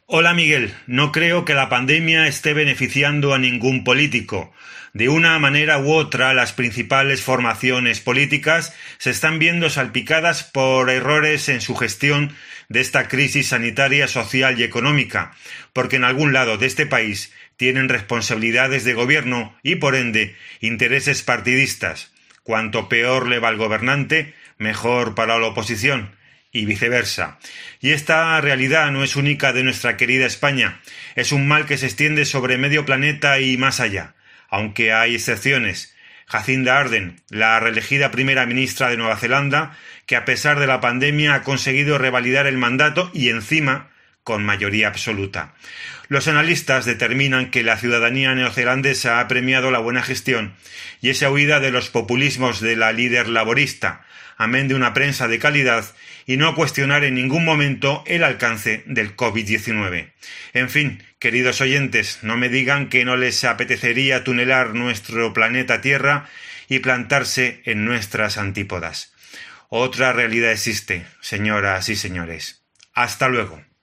Hola Miguel, no creo que la pandemia esté beneficiando a ningún político. De una manera u otra, las principales formaciones políticas se están viendo salpicadas por errores en su gestión de esta crisis sanitaria, social y económica, porque en algún lado de este país tienen responsabilidades de gobierno y, por ende, intereses partidistas. Cuanto peor le va al gobernante, mejor para la oposición. Y viceversa. Y esta realidad no es única de nuestra querida España, es un mal que se extiende sobre medio planeta y más allá, aunque hay excepciones. Jacinda Ardern, la reelegida primera ministra de Nueva Zelanda, que a pesar de la pandemia ha conseguido revalidar el mandato y encima con mayoría absoluta. Los analistas determinan que la ciudadanía neozelandesa ha premiado la buena gestión y esa huida de los populismos de la líder laborista, amén de una prensa de calidad y no cuestionar en ningún momento el alcance del COVID-19. En fin, queridos oyentes, no me digan que no les apetecería tunelar nuestro planeta Tierra y plantarse en nuestras antípodas. Otra realidad existe, señoras y señores. Hasta luego.